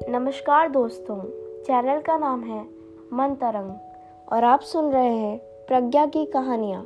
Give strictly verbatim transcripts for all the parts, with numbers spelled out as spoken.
नमस्कार दोस्तों, चैनल का नाम है मन तरंग और आप सुन रहे हैं प्रज्ञा की कहानियाँ।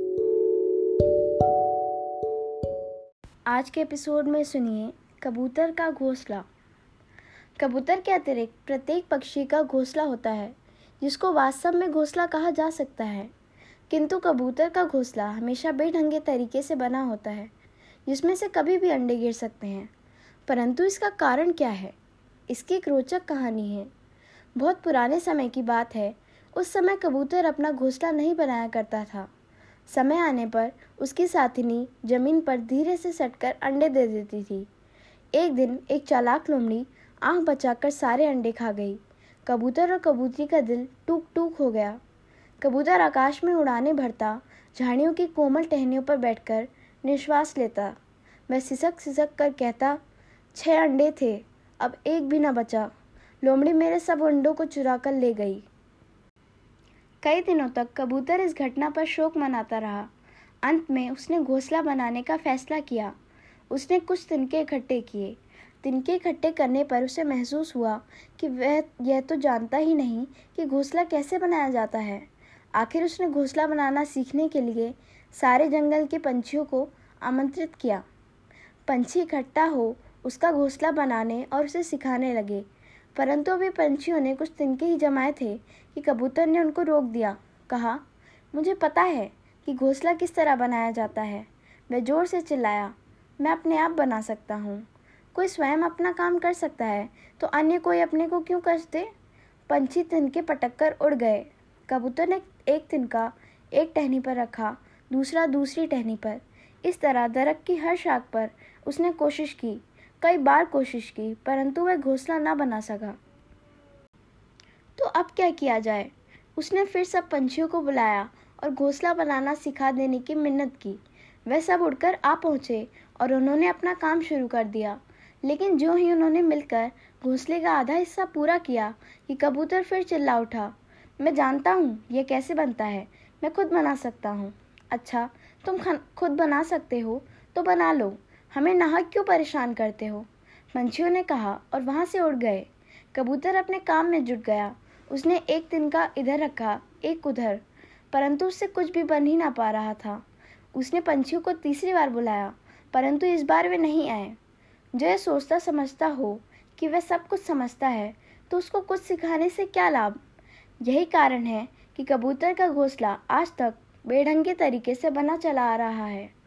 आज के एपिसोड में सुनिए कबूतर का घोंसला। कबूतर के अतिरिक्त प्रत्येक पक्षी का घोंसला होता है, जिसको वास्तव में घोंसला कहा जा सकता है। किंतु कबूतर का घोंसला हमेशा बेढंगे तरीके से बना होता है, जिसमें से कभी भी अंडे गिर सकते हैं। परंतु इसका कारण क्या है? इसकी एक रोचक कहानी है। बहुत पुराने समय की बात है। उस समय कबूतर अपना घोंसला नहीं बनाया करता था। समय आने पर उसकी साथिनी जमीन पर धीरे से सटकर अंडे दे देती थी। एक दिन एक चालाक लोमड़ी आंख बचाकर सारे अंडे खा गई। कबूतर और कबूतरी का दिल टूक टूक हो गया। कबूतर आकाश में उड़ाने भरता, झाड़ियों की कोमल टहनियों पर बैठकर निश्वास लेता। वह सिसक सिसक कर कहता, छह अंडे थे, अब एक भी न बचा। लोमड़ी मेरे सब अंडों को चुरा कर ले गई। कई दिनों तक कबूतर इस घटना पर शोक मनाता रहा। अंत में उसने घोंसला बनाने का फैसला किया। उसने कुछ तिनके इकट्ठे किए। तिनके इकट्ठे करने पर उसे महसूस हुआ कि वह यह तो जानता ही नहीं कि घोंसला कैसे बनाया जाता है। आखिर उसने घोंसला बनाना सीखने के लिए सारे जंगल के पंछियों को आमंत्रित किया। पंछी इकट्ठा हो उसका घोंसला बनाने और उसे सिखाने लगे। परंतु अभी पंछियों ने कुछ तिनके ही जमाए थे कि कबूतर ने उनको रोक दिया। कहा, मुझे पता है कि घोंसला किस तरह बनाया जाता है। वह जोर से चिल्लाया, मैं अपने आप बना सकता हूँ। कोई स्वयं अपना काम कर सकता है तो अन्य कोई अपने को क्यों कष्ट दे। पंछी तिनके पटक कर उड़ गए। कबूतर ने एक तिनका एक टहनी पर रखा, दूसरा दूसरी टहनी पर। इस तरह दरख्त की हर शाख पर उसने कोशिश की, कई बार कोशिश की, परंतु वह घोंसला न बना सका। तो अब क्या किया जाए? उसने फिर सब पंछियों को बुलाया और घोंसला बनाना सिखा देने की मिन्नत की। वह सब उड़कर आ पहुँचे और उन्होंने अपना काम शुरू कर दिया। लेकिन जो ही उन्होंने मिलकर घोंसले का आधा हिस्सा पूरा किया कि कबूतर फिर चिल्ला उठा, मैं जानता हूँ यह कैसे बनता है, मैं खुद बना सकता हूँ। अच्छा, तुम खुद बना सकते हो तो बना लो, हमें नाहक क्यों परेशान करते हो? पंछियों ने कहा और वहाँ से उड़ गए। कबूतर अपने काम में जुट गया। उसने एक तिनका इधर रखा, एक उधर, परंतु उससे कुछ भी बन ही ना पा रहा था। उसने पंछियों को तीसरी बार बुलाया, परंतु इस बार वे नहीं आए। जो ये सोचता समझता हो कि वह सब कुछ समझता है, तो उसको कुछ सिखाने से क्या लाभ? यही कारण है कि कबूतर का घोंसला आज तक बेढंगे तरीके से बना चला आ रहा है।